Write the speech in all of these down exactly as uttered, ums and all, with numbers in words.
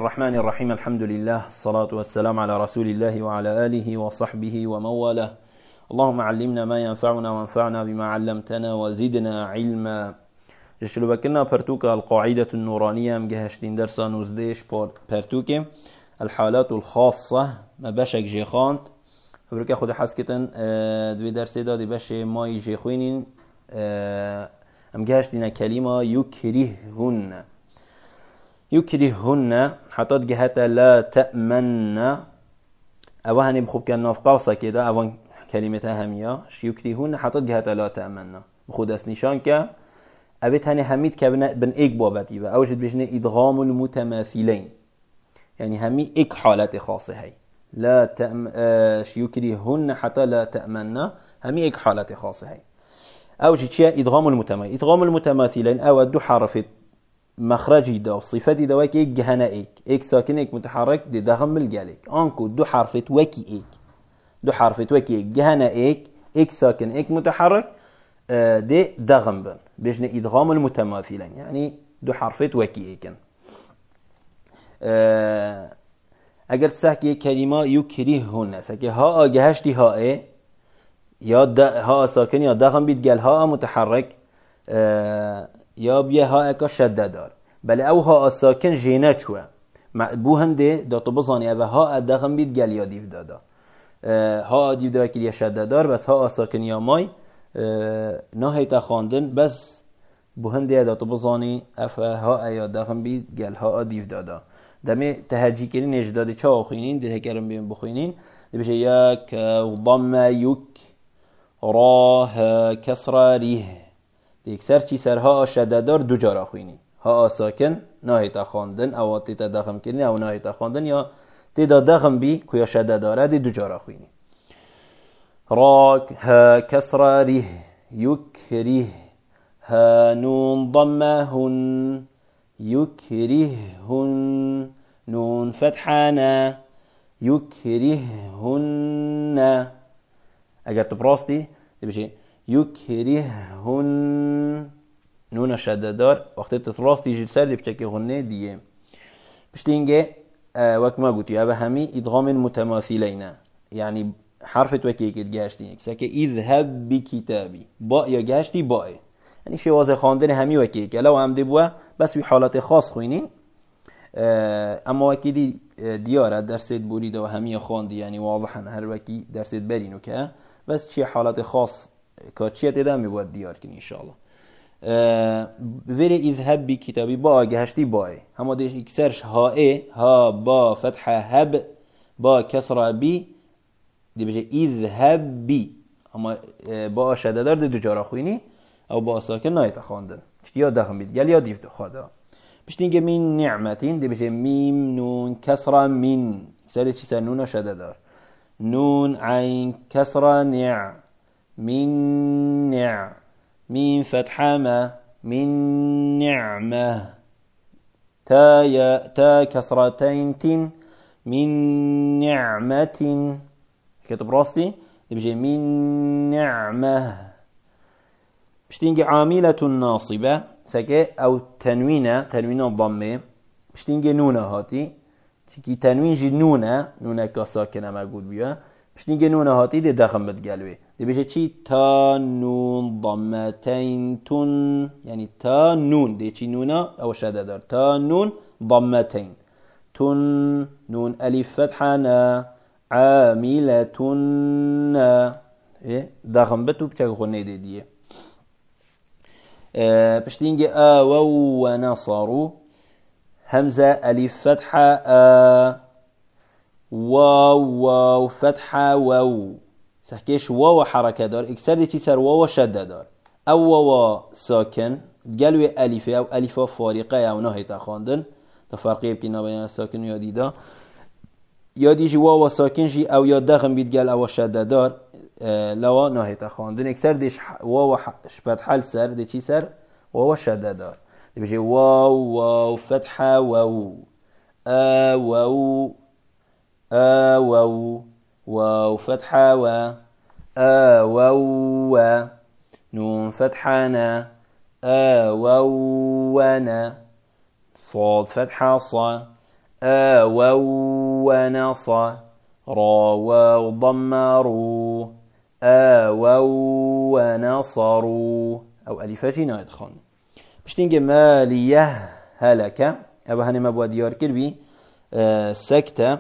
الرحمن الرحيم. الحمد لله، الصلاة والسلام على رسول الله وعلى آله وصحبه ومن والاه. اللهم علمنا ما ينفعنا وانفعنا بما علمتنا وزدنا علما. جشلو بكنا برتوك القاعدة النورانية مجهشتين درسا نوزديش برتوك الحالات الخاصة ما باشك جيخانت فبركا خود حسكتن دوي درسي دادي باش ماي جيخوينين مجهشتين كلمة يكرهن يكرهن حتى جهة لا تأمن أو هني بخوب كان ناف قاصة كده أو كلمة همية يكرهن حتى جهة لا تأمن بخود اسنشان ك أبيت هني هميت كبنا بن إيك بابتي بقى أوجد بجنة إدغام المتماثلين، يعني همي إيك حالات خاصة هاي لا تأم آش يكرهن حتى لا تأمن همي إيك حالات خاصة هاي. أوجد شيء إدغام المتماثلين إدغام المتماثلين أو دو حرف مخرجي دا صفتي دا وكي إيك جهنا إيك إيك ساكن إيك متحرك دي دغم الجالك أنكو دو حرف وكي إيك دو حرف وكي إيك جهنا إيك إيك ساكن إيك متحرك دي دغم بن بجن إدغام المتماثلين، يعني دو حرف وكي إيكن. أجر تسحكي كلمة يكرهن سكي ها جهشتي ها إيه يا دا ها ساكن يا دغم بيتقال ها متحرك یا بیا ها اکا شده دار بله او ها ساکن جینه چوه بو هنده دا تو بزانی او ها دغم بید گل یا دیو دادا ها دیو دادا که شده دار بس ها ساکن یا مای نهی تا خواندن بس بو هنده دا تو بزانی اف ها یا دغم بید گل ها دیو دادا دمه تهجی کنین اجداد چه آخوینین ده کرم بیم بخوینین ده بشه یک ضم یک راه کسر ریه دیکسر چی سرها شددار دو جارا خوینی ها ساکن ناهی تا خواندن او تی تا دغم کنی او ناهی تا خواندن یا تی دا دغم بی که شدداره دی دو جارا خوینی. را ها کسر ریه یکریه ها نون ضمه هن یکریه هن نون فتحانا یکریه هن. اگر تو براستی دی بشه يكرهن نون شددار وقت تتراست يجي سر بتشكي غنه ديه بشتينجي اه وقت ما قلت يا همي ادغام متماثلين، يعني حرف توكيك جاشتي سكه اذهب بكتابي با يا جاشتي با يعني شي واضح خواندن همي وكيك لو هم دبوا بس في حالات خاص خوينين اه اما وكيدي ديار درس بوريد و همي خواندي يعني واضحا هر وكي درس برينو که بس شي حالات خاص کاتشیت ادام میبود دیار کنی انشالله. وری اذهب بی کتابی با گهشتی بای همه دیش اکسرش ها ای ها با فتح هب با کسر بی دی بشه اذهب بی اما با شددار دی دو جارا خوینی او با ساکن نایت خواندن چی یا دخم بید گل یا دیفت خواده بشتینگه من نعمتین دی بشه میم نون کسر من اکسر چی سر نون شددار نون عین کسر نع من نع مين فتحة ما من نعمة تا يا تا كسرتين تن من نعمة كتب راستي بيجي من نعمة بشتينجي عاملة ناصبة سكي أو تنوينة تنوينة ضمة بشتينجي نونة هاتي كي تنوين جي نونة نونة كساكنة موجود بيها بشتينجي نونة هاتي دي دخم بتقلوي دي بيجي چي تا نون ضمتين تن يعني تا نون دي چي نونا او شددار تا نون ضمتين تن نون الف فتحنا عاملة ايه دغم بتو بچك غني دي دي اه بشتينجي آووا ونصروا همزة الف فتحة آ واو واو فتحة واو سحكيش واو حركة دار اكسر دي چي سر واو شدة دار او واو ساكن قلوي ألف او ألف فارقة او ناهي تخاندن تفرقية بكنا بين الساكن ويا ديدا يا دي جي واو ساكن جي او يا دغم بيت قال او شدة دار اه لوا ناهي تخاندن اكسر ديش واو فتحة السر دي چي سر واو شدة دار دي بيجي واو واو فتحة واو آ واو آ واو واو فتحة و آ واو نون فتحنا آ واو نا صاد فتحة صا آووا ونصر راوا ضمروا آووا ونصروا أو ألفاجي نايد خان بشتنجي ماليه هلك أبا هني مبوا ديار كربي آه سكتة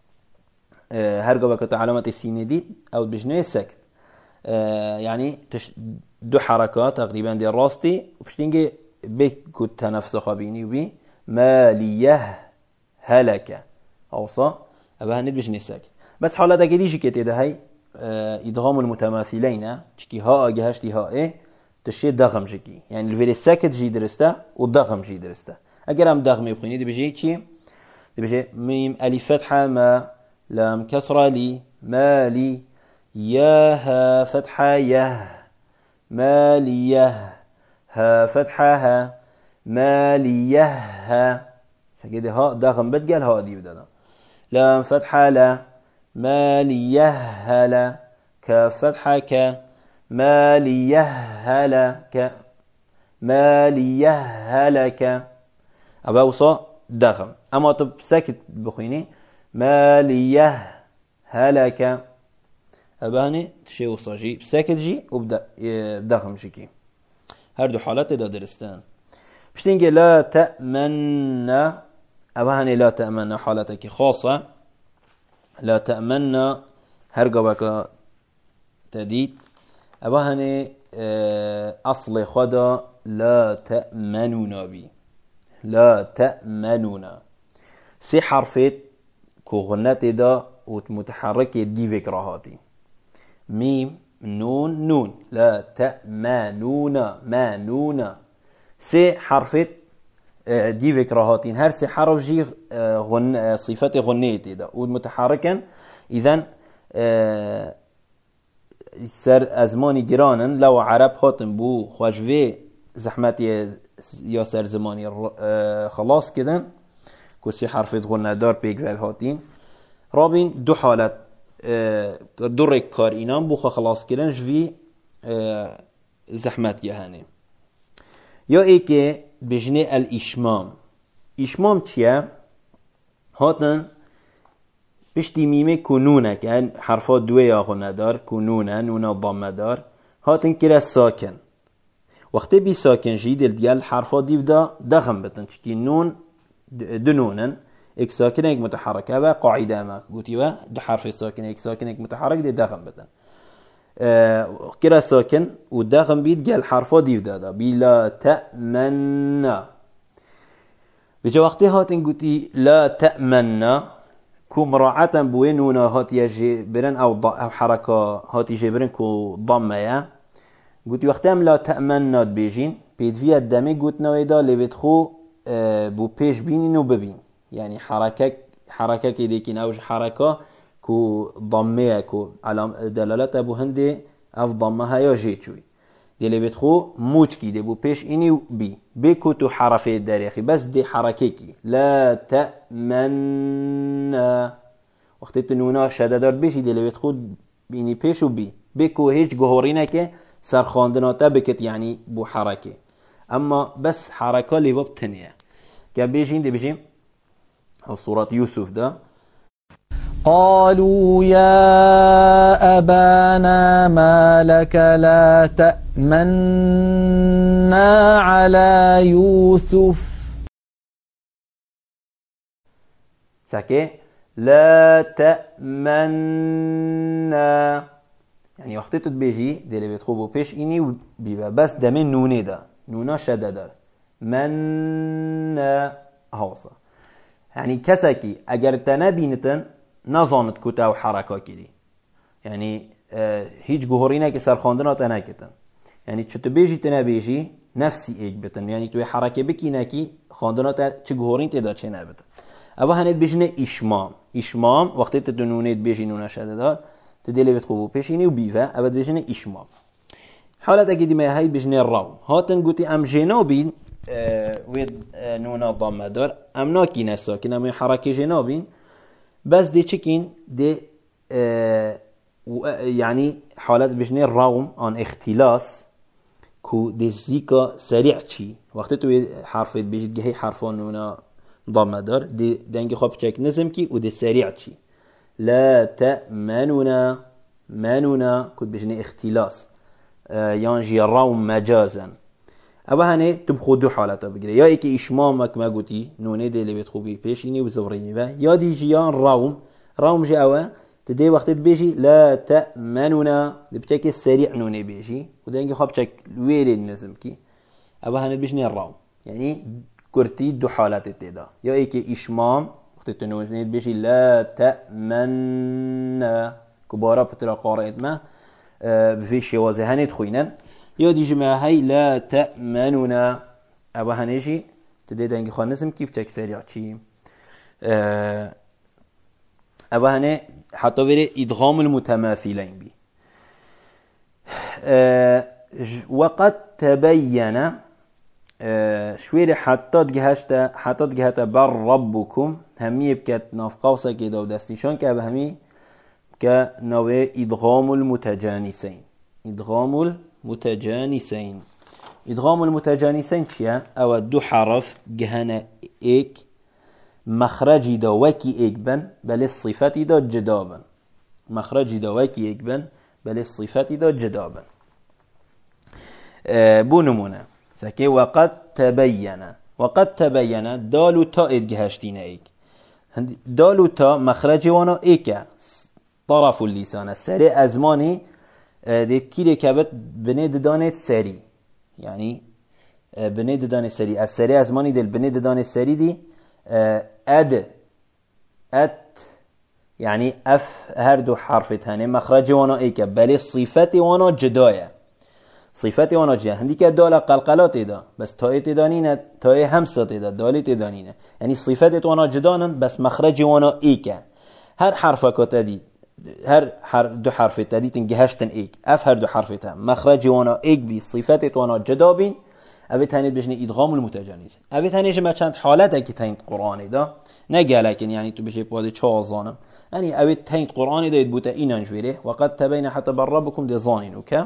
آه هرقا بكت علامة السين دي أو بجنيه سكت آه يعني تش دو حركات تقريبا دي راستي وبشتنجي بيت كنت تنفس خابيني وبي ماليه هلك أوصى أبا هني بجنيه سكت بس حالة دقيقة كده ده هاي آه إدغام المتماثلين تشكي ها أجهشتي ها إيه تشي دغم جكي يعني الفيري الساكت جي درسته والدغم جي درسته اگر هم دغم يبخيني دي بيجي چي دي بيجي ميم الف فتحه ما لام كسره لي مالي يا ها فتحه يه ماليه ها فتحه ها ماليه ها سكيدي ها دغم بتقال ها دي بدنا لام فتحه لا ماليه لا كاف فتحه ك ما ليهلك ما ليهلك أبا وصا دغم أما طب ساكت بخيني ما ليهلك أبا هني تشي وصا جي ساكت جي وبدأ دغم جيكي هردو حالات دا درستان بشتنجي لا تأمن أبا هني لا تأمن حالتك خاصة لا تأمن هرقا بك تديد أبا هني أصل خدا لا تأمنون بي لا تأمنون سي حرفت كغنات دا ومتحرك دي فكرهاتي ميم نون نون لا تأمنون ما نون سي حرفت دي فكرهاتين هر سي حرف جي غن صفات غنيتي دا ومتحركا إذن سر ازمانی گرانن لو عرب هاتن بو خواجوه زحمتی یا سر زمانی خلاص کدن کسی حرفت غنه دار پیگوال هاتین رابین دو حالت دو رکار اینان بو خلاص کدن جوی زحمت یهانه یا ای که بجنه الاشمام اشمام چیه؟ هاتن بشتي ميمه كنونه كان حرفات دوية غنى دار كنونه نونه ضمه دار هاتن كرا ساكن وقت بي ساكن جيد ديال حرفات ديف دا دغم بتن چكي نون دنونن اك ساكن اك متحركه و قاعده ما قلتي و دو حرف ساكن اك ساكن اك متحرك دي دغم بتن آه كرا ساكن ودغم بيد قال حرفات ديف دا, دا بلا تأمن بجا وقت هاتن قلتي لا تأمن كو مراعاة بوين نونا هاتي جبرن أو, أو حركة هاتي جبرن كو ضمية قلت وقتهم لا تأمنات بيجين بيد فيها الدمي قلت نويدا لبتخو بو بيش بيني نو ببين يعني حركة حركة كديكين أو حركة كو ضمية كو على دلالة أبو هندي أف ضمها يا جيتشوي دي لبتخو موجكي دي بو بيش إني بي بيكو تو حرفي الداريخي بس دي حركيكي لا تأمن وقت تنونا شددار بيشي دي لبتخو بيني بيش و بي بيكو هيج جهورينك سرخاندناتا بكت يعني بو حركي أما بس حركة لباب تنية كبيجين دي بيجين أو صورة يوسف ده قالوا يا أبانا ما لك لا تأمنا على يوسف ساكي لا تأمنا يعني وقت تبيجي دي اللي بيتخوبوا بيش إني بيبقى بس ده من نوني ده نونا شدد من هوصة يعني كساكي أجر تنبينتن نظانت كتا و حركة كدي يعني اه هيج جهورينا كسر خاندنا تناكتن يعني چه تبيجي تنبيجي نفسي ايج بتن يعني توي حركة بكيناكي خاندنا تا چه جهورين تدا چه نبتن أبا هند بيجنه إشمام إشمام وقت تدنونيت بيجي نونا شددار تدلي بتخوبو بيشيني وبيفا أبد بيجنه إشمام حالة أكيد ما هاي بيجنه الراو هاتن قوتي أم جنابين اه ويد اه نونا ضمه دار أم ناكي نساكن أم حركة جنابين بس دي تشيكين دي اه يعني حالات بجنه الراوم عن اختلاس كو دي زيكا سريع تشي وقت تو حرف بيجي هي حرفان نونا ضمه دار دي دنگ خواب چک نزم کی و دي سریع چی لا تأمننا مننا كنت بجني اختلاس يانجي روم مجازا اما هنه تبخو دو حالتا بگیره یا ایک اشمامک ما گوتی نونه دلی بید خوبی پیشینی و زورینی و یا دی جیان روم روم جی اوه تدي وقت بيجي لا تأمننا بتاكي السريع نوني بيجي وده ينجي خواب تاك ويري النزم كي أبا هند بيجني الراو يعني كرتي دو حالات تدا يا إيكي إشمام وقت تنوني بيجي لا تأمننا كبارا بترا قارئت ما آه بفي شوازه هند خوينن يا دي جماعة هاي لا تأمننا أبا هنجي تدي ده ينجي خواب نزم كي بتاك سريع كي آه أبا هنه حتى ويري إدغام المتماثلين بي أه وقد تبين أه شويري حتى تجهشت حتى تجهت بر ربكم همي بكت ناف قوسه كده ودستيشان كه همي كنوع إدغام المتجانسين إدغام المتجانسين إدغام المتجانسين شيا أو دو حرف جهنا إيك مخرجی دا وکی ایک بن بله صفتی دا جدا بن مخرجی دا وکی ایک بن بله صفتی دا جدا بن بو نمونه فکه وقد تبین وقد تبین دالو تا ادگهشتین ایک دالو تا مخرجی وانا ایکه طرف اللسان سری ازمانی ده کیره کبت بنه دانت سری یعنی بنه دانت سری از سری ازمانی دل بنه دانت سری دی اد ات يعني اف هر دو حرف تاني مخرج وانا ايكا بل صفت وانا جدايا صفت وانا جدا هندي که دال قلقلات دا بس تای تدانینه تای همسه دا دالی تدانینه يعني صفت وانا جدانن بس مخرج وانا ايكا هر حرف کتدی هر هر دو حرف تدی تنگهشتن ایک اف هر دو حرف تا مخرج وانا ایک بی صفت وانا جدا بین اوی تنید بشنی ادغام المتجانس اوی تنیش ما چند حالت اکی تنید قرآنی دا نگه لکن یعنی تو بشه پاده چازانم یعنی اوی تنید قرآنی دا بوده اینان جویره وقد تبین حتی بر ربکم دی ظانینو که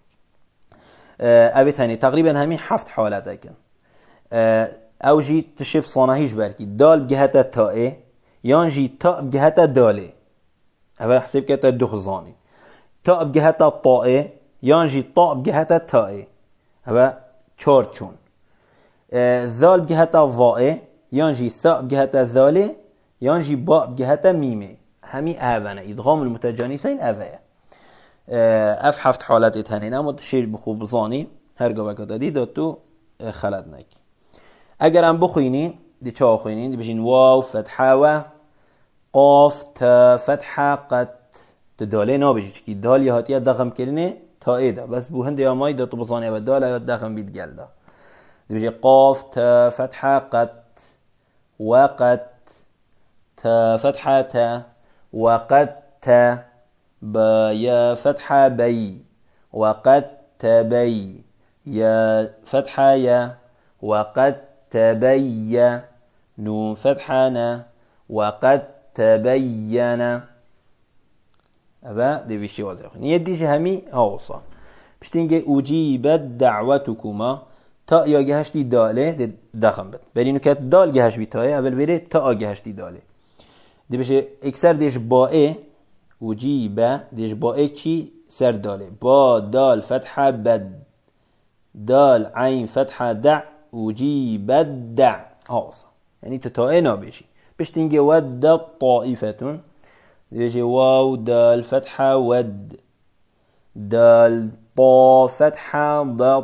اوی تنید تقریبا همین هفت حالت اکن او جی تشب صانهیش برکی دال بگهت تائه یان جی تا بگهت داله اوی حسب که تا دو ظانی تا بگهت طائه یان جی تا بگهت تائه اوی چار چون ذال بجهت ضائه یانجی ثاء بجهت ذاله یانجی باء بجهت میمه همین اوانه ادغام المتجانسین اوه اف هفت حالت تنین اما شیر بخوب زانی هرگاه وکدادی داد تو خلط نک اگر هم بخوینین دی چه آخوینین دی بشین واو فتحه و قاف تا فتحه قد داله نابجی چکی دال یه هاتیه دغم کرنه تائیده بس بو هندی آمای دا تو بزانه و داله یا دغم بید گل دا دی بجی قاف تا فتحه قد وقد تا فتحه تا وقد تا با یا فتحه بی وقد تبی یا فتحه یا وقد تبی نون فتحه نا وقد تبین أبا دي بيشي واضح يديش همي هاوصا بشتنجي أجيبت دعوتكما تا يا جهش دي داله دي دخم بد بلينو كات دال جهش بي تاي أول ويري تا جهش دي داله دي بيشي اكسر ديش باء أجيب ديش باء چي سر داله با دال فتحة بد دال عين فتحة دع أجيبت دع هاوصا يعني تتاي نابيشي بشتنجي ود طائفتون يجي واو دال فتحة ود دال طا فتحة ض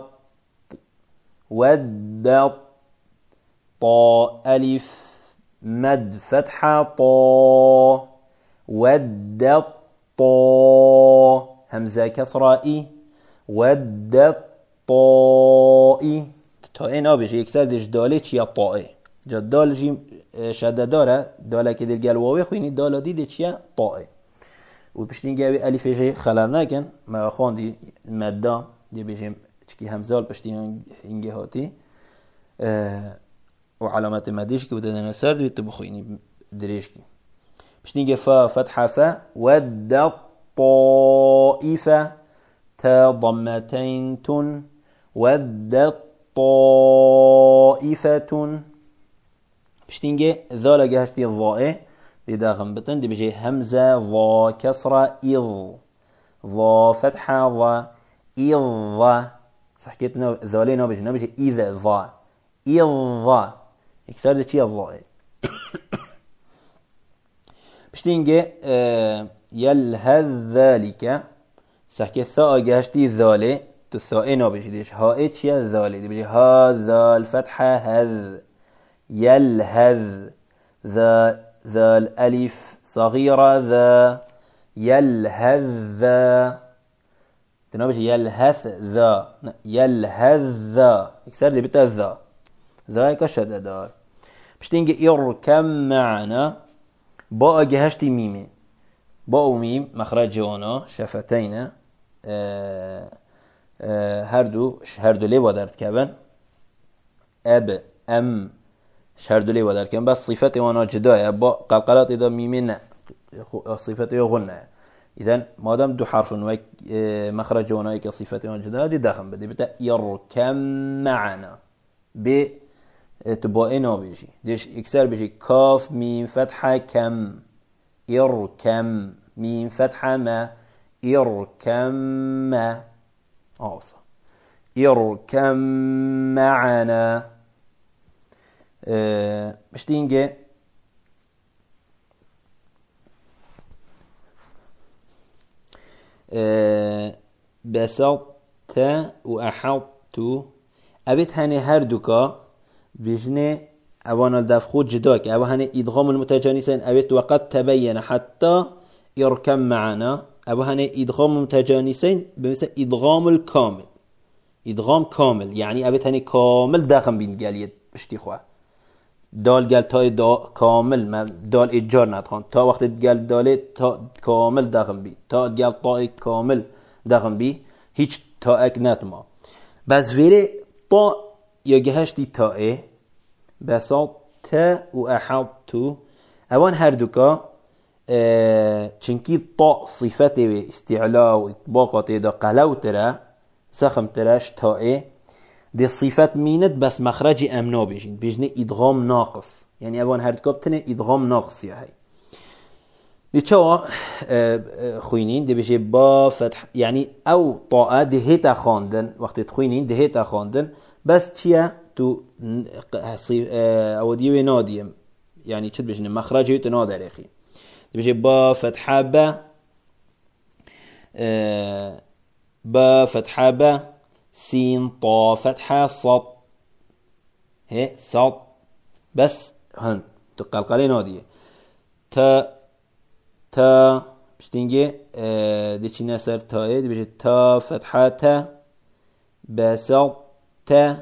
ود طا ألف مد فتحة طا ود طا همزة كسرة إي ود طائي تا این آبش یکسر دیش داله چیه طائه جا دال جیم شده داره داله که دل گل واوی خوینی داله دیده چیه طائه و پشتین گوی الیف جی خلال نکن ما خواندی مده دی بجیم چکی همزال پشتین اینگه هاتی و علامت مدیش که بوده نسر دوید تو بخوینی دریش کی پشتین گه فا فتحه فا ود طائفه تا ضمتين تن ودت طائفة بشتینگه ذال گهشتی ضائه دي داغم بتن دي بيجي همزة ضا كسرة إض ضا فتحة ضا إض صح كيتنا ذالين نبيجي نبيجي إذا ضا إض يكثر دي شيء الضاء بشتينجي اه يلهذ ذلك صح كي الثاء جاشتي ذالي تثاء نبيجي ديش ها إتش يا ذالي دي بيجي هذا الفتحة هذ يلهذ ذا ذا الألف صغيرة ذا يلهذ ذا تنبيجي يلهث ذا يلهذ ذا يكسر دي بتا ذا ذا كشد دار بشتينجي يركم معنا باء جهشتي ميمي باء وميم مخرج جوانا شفتين اه اه هردو هردو لي ودرت كبن اب ام شهردو لي ودرت كبن بس صفاتي وانا جدايا باء قلقلات اذا ميمين صفاتي غنى اذا ما دام دو حرف وك اه مخرج جوانا كصفاتي وانا جدايا دي داخل بدي بتا يركم معنا ب تبقى انا بيجي ديش اكسر بيجي كاف ميم فتحة كم اركم ميم فتحة ما اركم ما اوصى اركم معنا اه باش تيجي اه بسطت واحطت ابيت هني هردوكا بجنة أوان الدف خود جداك أو هني إدغام المتجانسين أبيت وقد تبين حتى يركم معنا أو هني إدغام المتجانسين بمثل إدغام الكامل إدغام كامل يعني أبيت هني كامل داخل بين قاليد بشتي خواه دال قال تاي دا كامل ما دال إجار ندخان تا وقت قال دالي تا كامل داخل بي تا قال طاي كامل داخل بي هيج تا اك نتما بس فيري طا يجهشتي تاء بسطت وأحطت أوان هردوكا اه چنكي طاء صفته استعلاء وإطباقته دا قلو ترى سخم تراش تاء دي الصفات مينت بس مخرج أمنا بيجين بيجين إدغام ناقص يعني أوان هردوكا بتنه إدغام ناقص يا هاي دي چوا اه خوينين دي بيجي با فتح يعني أو طاء دي هيتا خاندن وقت تخوينين دي هيتا خاندن بس چيا تو او ديوي نادي يعني چت بجن مخرجه تنادر يا اخي بيجي با فتحه با با فتحه با سين طا فتحه صاد هي صاد بس هن تقلقلي نادي تا تا بشتينجي دي چي نسر تا دي بيجي تا فتحه تا بسط تا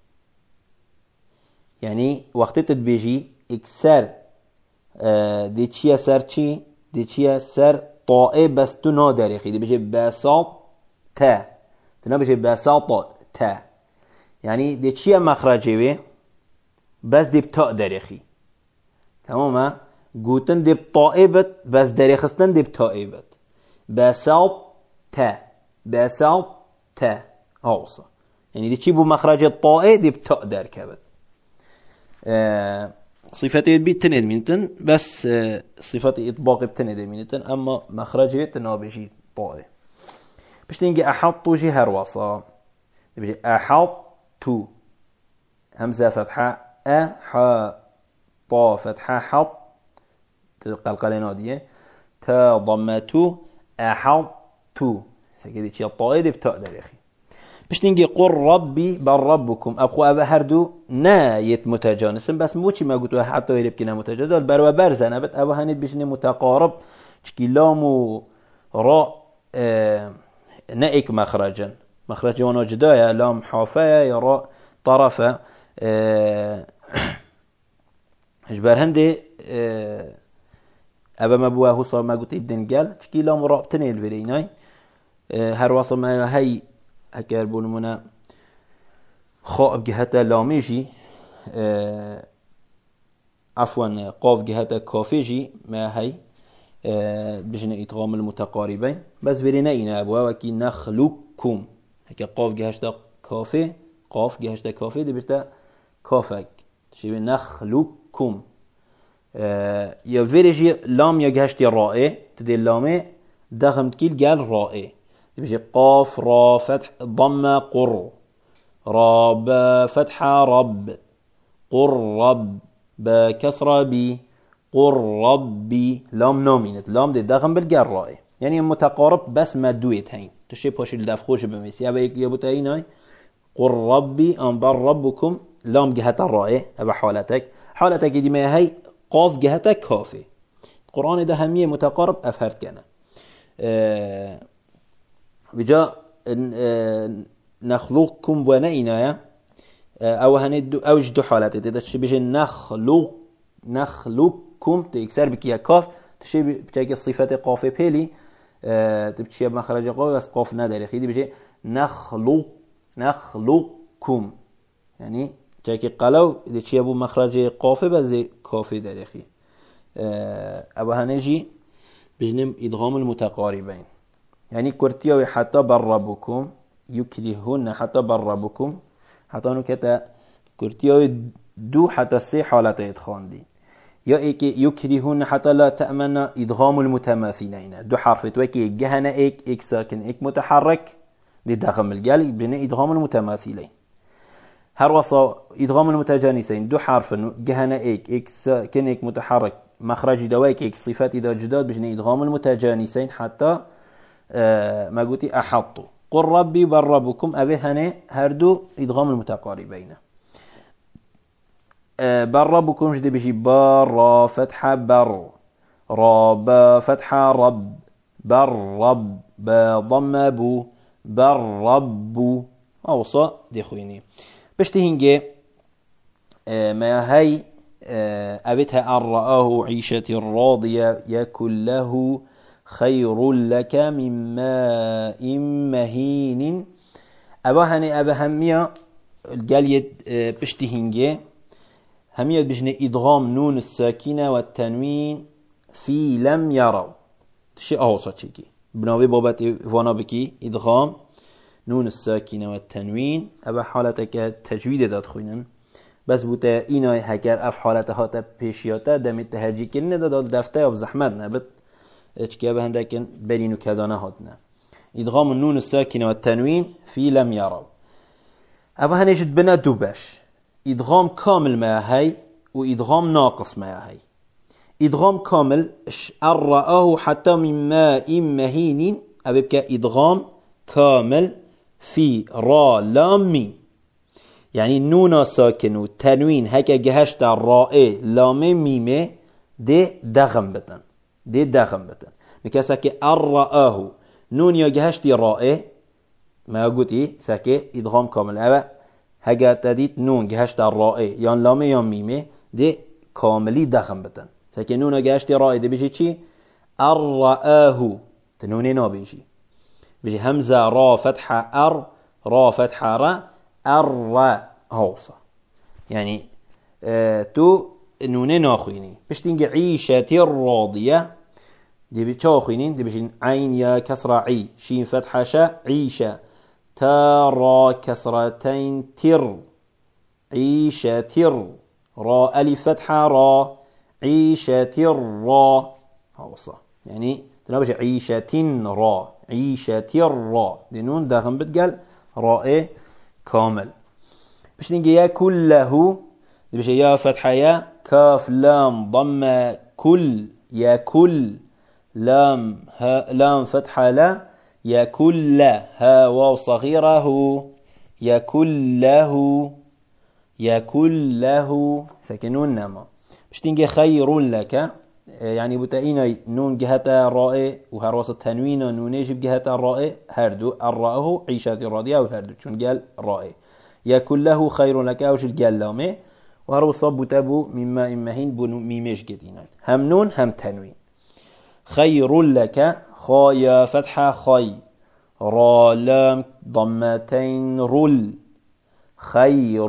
يعني وقت تدبيجي اكسر اه دي چيا سر چي دي چيا سر طائه بس تو نادر يخي دي بيجي بساط تا تنا بيجي بساط تا يعني دي چيا مخرجي بي بس دي بتاء در يخي تماما قوتن دي بطائه بت بس در يخستن دي بتاء بت بساط تا بساط تا اوصى يعني دي تشيبو مخرج الطائي دي بتاء دار كبد آه صفتي بيتند مينتن بس آه صفتي اطباق بتند مينتن اما مخرجه تنابجي طائي باش تنجي احط جي هروصا بيجي احط همزه فتحه ا ح طا فتحه حط القلقله ناديه تا ضمته احط سكدي شي الطائي دي بتاء دار يا اخي باش تنجي قل ربي بل ربكم ابخو ابا هردو نايت متجانسن بس موچي ما قلتوا حتى يربكنا متجادل بروا برزنه بت ابا هنيت بشني متقارب شكي لام و راء اه نائك مخرجا مخرج وانا جدايا لام حافية يا راء طرفة اه اجبر هندي اه ابا ما بواه صار ما قلت يبدن قال شكي لام راء بتني الفيريناي اه هر واصل ما هي هكذا بونمنا خاء بجهة لاميجي اه عفوا قاف جهة كافيجي ما هي اه بجنا إدغام المتقاربين بس برينا إنا أبوا وكي نخلقكم هكذا قاف جهة كافي قاف جهة كافي دي بتا كافك شبه نخلق بربكم اه يا فيرجي لام يا جهشتي رائع تدي اللامه دغمت كيل قال رائع بيجي قاف را فتح ضمه قر راب فتحه رب قر رب بكسره بي قر ربي لام نامينت لام دي دغم بالقال رائع يعني متقارب بس ما دويت هين تشي باش الدف خوش بميس يا بيك يا بوتايناي قل ربي انبر ربكم لام جهة الرائع ابا حالتك حالتك دي ما هي قاف جهتك كافي القرآن ده همية متقارب افهرت كان أه بجا أه نخلقكم ونئنا أه او هندو اوج دو حالات تشي بيجي نخلق نخلقكم تكسر بك يا كاف تشي بتاعك الصفات قاف بيلي أه تبتشي بمخرج قاف بس قاف نداري خيدي بيجي نخلق نخلقكم يعني جاكي قالوا إذا شيء أبو مخرج قافي بس كافي دارخي أه أبو هنجي بجنم إدغام المتقاربين يعني كرتيوي حتى بربكم يكرهون حتى بربكم حتى نكتا كرتيوي دو حتى سي حالة إدخان دي يا إيك يكرهون حتى لا تأمن إدغام المتماثلين دو حرف توكي جهنا إيك إيك ساكن إيك متحرك دي دغم الجال بين إدغام المتماثلين هر وصا إدغام المتجانسين دو حرف جهنا إيك إيك ساكن إيك متحرك مخرج دوايك إيك صفات إذا جداد بين إدغام المتجانسين حتى آه ما قلتي أحطوا قل ربي بربكم أبي هنا هردو إدغام المتقاربين آه بربكم جدي بيجي بار فتحة بر راب فتحة رب بر رب ضم بو بر رب أوصى دي خويني بشتهنجي آه ما هي آه أبتها أن رآه عيشة راضية يكن له خير لك من ماء مهين أبهني أبهمية الجالية آه بشتهنجي همية بجنة إدغام نون الساكنة والتنوين في لم يروا تشي أوصى تشيكي بناوي بابتي فانا بكي إدغام نون الساكنة والتنوين أبا حالتك تجويد داد خوينن بس بوتا إناي هكر أف حالتها تبشياتا دمت تهجي كلنا داد دفته أف زحمت نبت اتكي أبا هندكن برينو كدانا هاتنا إدغام النون الساكنة والتنوين في لم يروا أبا هنجد بنا دوباش إدغام كامل ما هي وإدغام ناقص ما هي إدغام كامل أرآه حتى من ماء مهين أبقى إدغام كامل في را لام ميم يعني نون ساكن والتنوين هكا جهشت الراء لام ميم دي دغم بتن دي دغم بتن مكاسك أرآه نون يا جهشت راء ما قلت إيه ساكي إدغام كامل أبا هكا تديت نون جهشت الراء يان لام يان ميم دي كاملي دغم بتن ساكن نون جهشت راء دي بيجي چي أرآه تنوني نا بيجي بيجي همزة را فتحة أر را فتحة را أر هوصة يعني اه تو نوني ناخويني باش تنجي عيشة الراضية دي بتشاخوينين دي بيجي عين يا كسرة عي شين فتحة شا عيشة تارا كسرتين تر عيشة تر را ألف فتحة را عيشة را هوصة يعني تنبش عيشة را عيشة را دي نون داخل بتقال راء كامل باش نجي يا كله دي باش يا فتحة يا كاف لام ضم كل يا كل لام ها لام فتحة لا يا كل ها واو صغيره يا كله يا كله ساكنون نما باش نجي خير لك يعني بتأينا نون جهة الراء وهرواس التنوين نون يجب جهة الراء هردو الراء عيشة راضية وهردو شون قال راء يكون له خير لك أوش الجال لامه وهرواس بتابو مما إمهين بنو ميمش جدينا هم نون هم تنوين خير لك خايا فتحة خي را لام ضمتين رل خير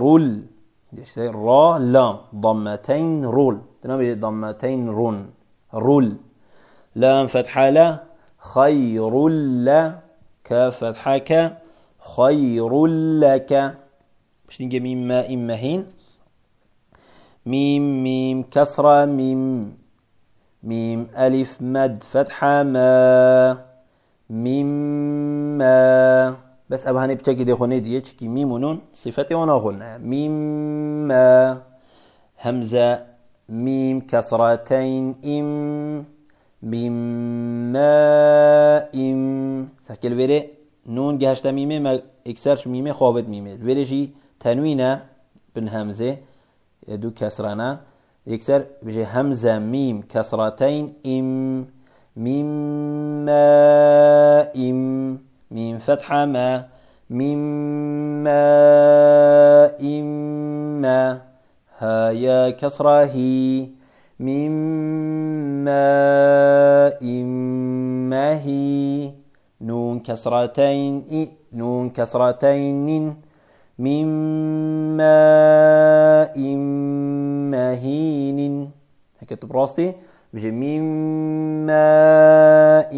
را لام ضمتين رول تنبي ضمتين رون رول لام فتحة لا خير لا كاف فتحة ك خير لك باش نجي مما إمهين ميم ميم كسرة ميم ميم ألف مد فتحة ما ميم ما بس أبا هني بتجي دي خوني دي كي ميم ونون صفتي وانا غنى ميم ما همزة ميم كسرتين إم ميم ما إم سكيل فيري نون جهشتا ميمه ما اكسرش ميمه خوابت ميمه فيري جي تنوينه بن همزة دو كسرنا يكسر بيجي همزة ميم كسرتين إم ميم ما إم ميم فتحة ما ميم ما إم ما ها يا كسرة هي ميم ما إم ما هي نون كسرتين إ نون كسرتين ميم ماء مهين هكذا براستي بيجي ميم ماء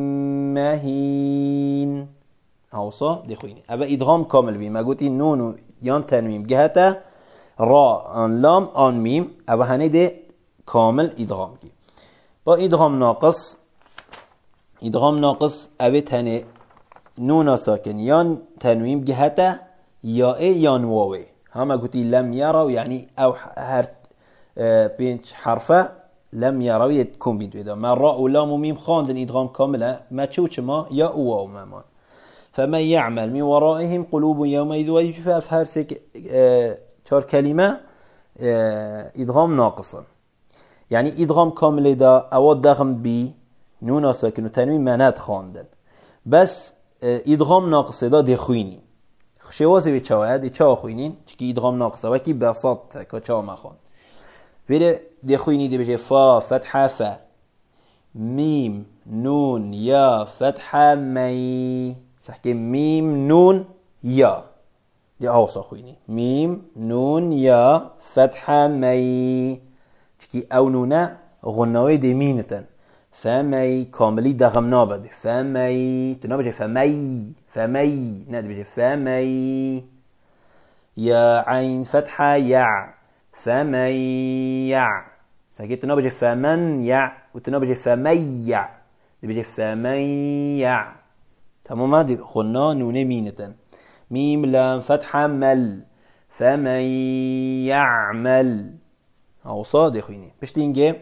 مهين هاوصا دي خويني ابا ادغام كامل بي ما قلتي نون يان تنويم جهته را ان لام ان ميم ابا هني دي كامل ادغام كي با ادغام ناقص ادغام ناقص ابت هني نون ساكن يان تنويم جهته یا ای یا واوی همه گویی لم یراو یعنی او هر پنج حرفه لم یراوی تکون بید ویدا من را و لام و میم خواندن ادغام کامله ما چوچ ما یا او ما ما فمن يعمل من ورائهم قلوب يومئذ وجفة في هر سك چهار كلمة ادغام ناقصا يعني ادغام كامل دا او دغم بي نون ساكن و تنوین منات خواندن بس ادغام ناقص دا دخوینی شوازی به چاوید چا خوینین چکی ادغام ناقصه و کی بساط که چا مخوان ولی دی خوینی دی بجه فا فتحه فا میم نون یا فتحه می سحکی میم نون یا دی آوسا خوینی میم نون یا فتحه می چکی او نونه غنوی دی مینتن فمی کاملی دغم نابده فمی تو نبجه فمی فمي نادي بيجي فمي يا عين فتحة يع فمي يع ساكت تنو بيجي فمن يع وتنو بيجي فمي يع دي بيجي فمي يع تمام دي خلنا نون مينة ميم لام فتحة مل فمن يعمل أو صاد يا خويني باش تنجي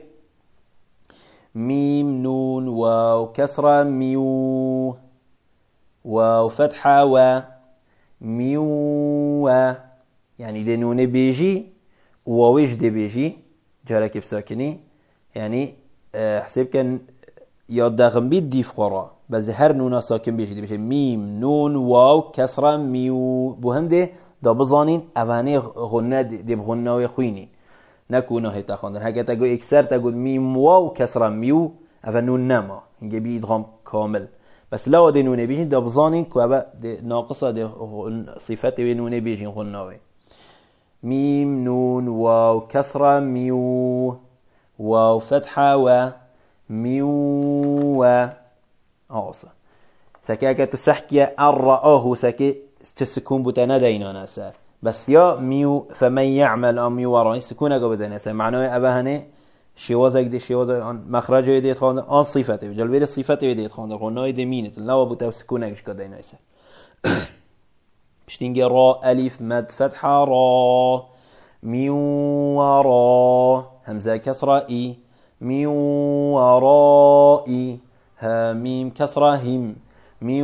ميم نون واو كسرة ميو واو فتحة و ميو و يعني دي نون بيجي واويش دي بيجي جارك بساكني يعني حسب كان ياد داغم بيد دي فقراء بس هر نونا ساكن بيجي دي بيجي ميم نون واو كسرة ميو بوهنده دا بزانين اواني غنى دي بغنى ويخويني نكونا هيتا خاندن هكا تقول اكسر تقول ميم واو كسرة ميو اوان نون نما هنجي بي ادغام كامل بس لو دي نونه بيجين دا بزانين كوابا دي ناقصة دي صفات دي نونه بيجين غناوي ميم نون واو كسرة ميو واو فتحة و ميو و عاصة سكاكة تسحكي الرآه سكي تسكون بتنا دينا ناسا بس يا ميو فمن يعمل أم ميو وراني سكون أقا بدنا ناسا معناه أبا هني شوازك دي شواز مخرج ديت خواند آن صفته جلوی صفته ديت خواند غنای دمینت لا ابو تسکونش کدای نایسه بشتینگه را الف مد فتحه را میو را همزه کسره ای میو را ای ها میم کسره هم میو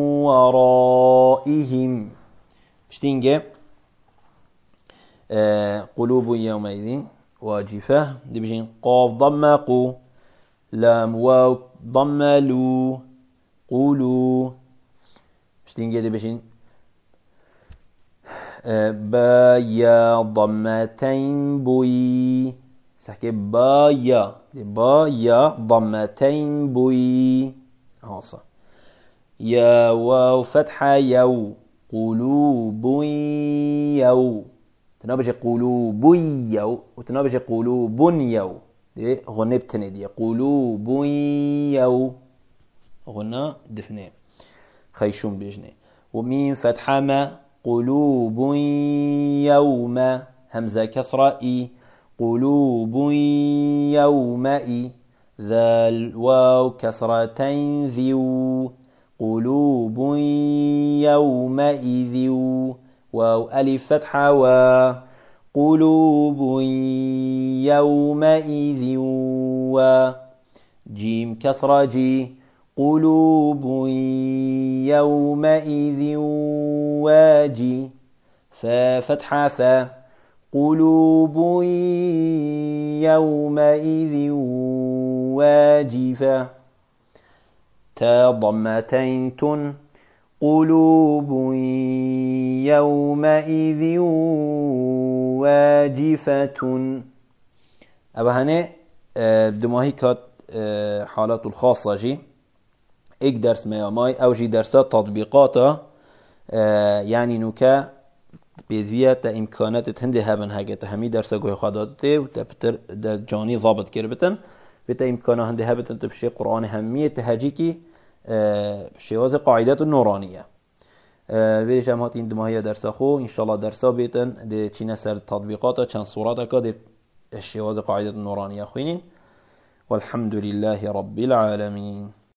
رائهم بشتینگه قلوب یومئذ واجفة دي بيجين قاف ضمة قو لام واو ضمة لو قولوا بشتين دي بيجين با يا ضمتين بوي سحكي با يا با يا ضمتين بوي عاصة يا واو فتحة يو قلوب يو تنابج قلوب يو وتنابج قلوب يو دي غنى بتني دي قلوب يو غنى دفني خيشون بيجني وميم فتحة ما قلوب يوم همزة كسرة إي قلوب يومئذ ذا الواو كسرتين ذو قلوب يومئذ واو ألف فتحة و قلوب يومئذ و جيم كسرة جي قلوب يومئذ واجي ففتحة ف قلوب يومئذ واجفة تا ضمتين تن قلوب يومئذ واجفة أبا هنه دماهي كات حالات الخاصة جي اك درس ما ماي او جي درسات تطبيقاتا يعني نوكا بيدوية تا امكانات تهندي هابن هاگه تا همي درسا گوه خدادته و تا بتر دا جاني ضابط کربتن بتا امكانا هندي هابتن تبشي قرآن همية تهاجي كي شواز قاعدات النورانية بيش هم هاتين دماهي درسا خو انشاءالله درسا بيتن دي چين سر تطبيقاتا چند صوراتا كا دي شواز قاعدات النورانية خوينين والحمد لله رب العالمين.